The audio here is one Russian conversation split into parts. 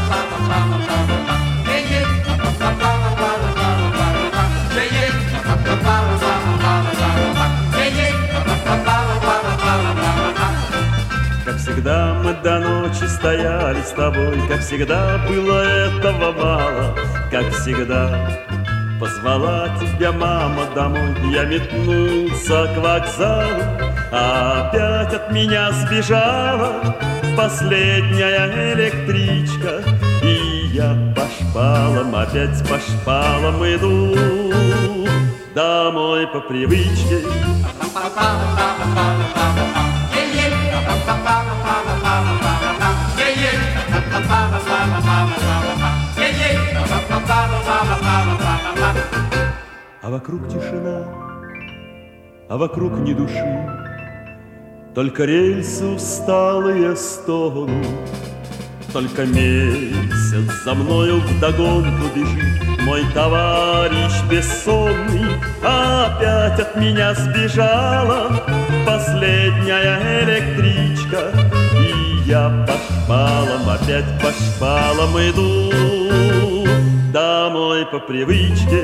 Как всегда мы до ночи стояли с тобой, как всегда было этого мало, как всегда позвала тебя мама домой. Я метнулся к вокзалу, а опять от меня сбежала последняя электричка. И я по шпалам, опять по шпалам иду домой по привычке. А вокруг тишина, а вокруг ни души, только рельсы усталые стонут, только месяц за мною вдогонку бежит мой товарищ бессонный. Опять от меня сбежала последняя электричка, и я по шпалам, опять по шпалам иду домой по привычке.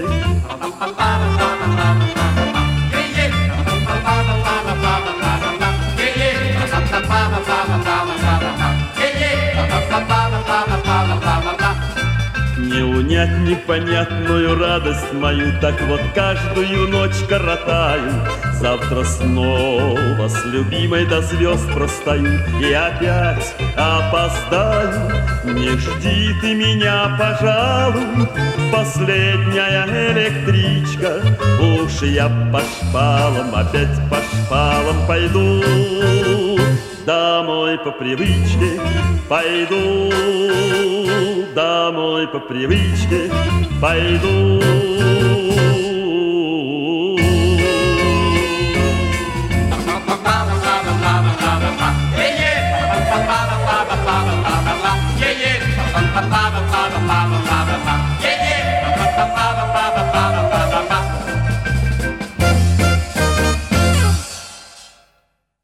Не унять непонятную радость мою, так вот каждую ночь коротаю. Завтра снова с любимой до звезд простою и опять опоздаю. Не жди ты меня, пожалуй, последняя электричка. Уж я по шпалам, опять по шпалам пойду домой по привычке, пойду домой по привычке, пойду